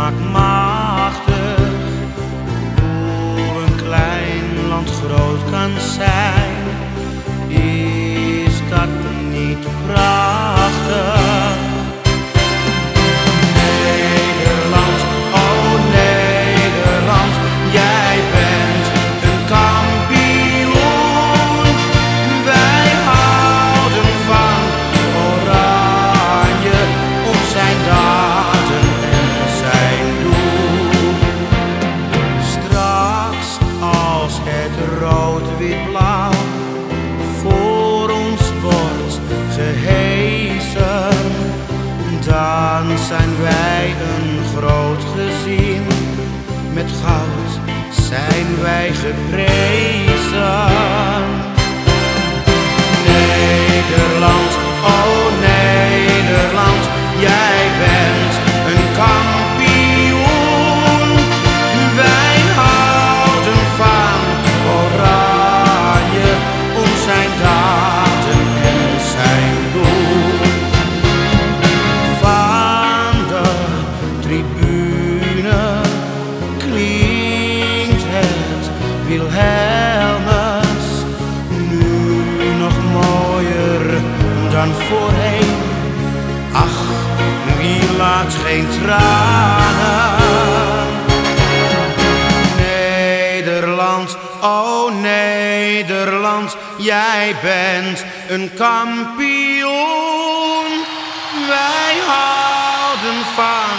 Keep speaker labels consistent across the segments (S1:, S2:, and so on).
S1: maakt machtig. Hoe een klein land groot kan zijn, is dat niet prachtig? Nederland, oh Nederland, jij bent een kampioen. Wij houden van Oranje om zijn daden en zijn doel. Straks als het rood-wit-blauw voor ons wordt gehesen, dan zijn wij een groot gezin. Met goud zijn wij geprezen. Nederland, oh Nederland, jij bent een kampioen. Wij houden van Oranje om zijn daden en zijn doel. Van de tribune klinkt het Wilhelmus nu nog mooier dan voorheen. Ach, wie laat geen tranen? Nederland, oh Nederland, jij bent een kampioen. Wij houden van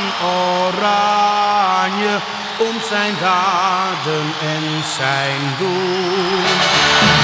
S1: Oranje om zijn daden en zijn doel.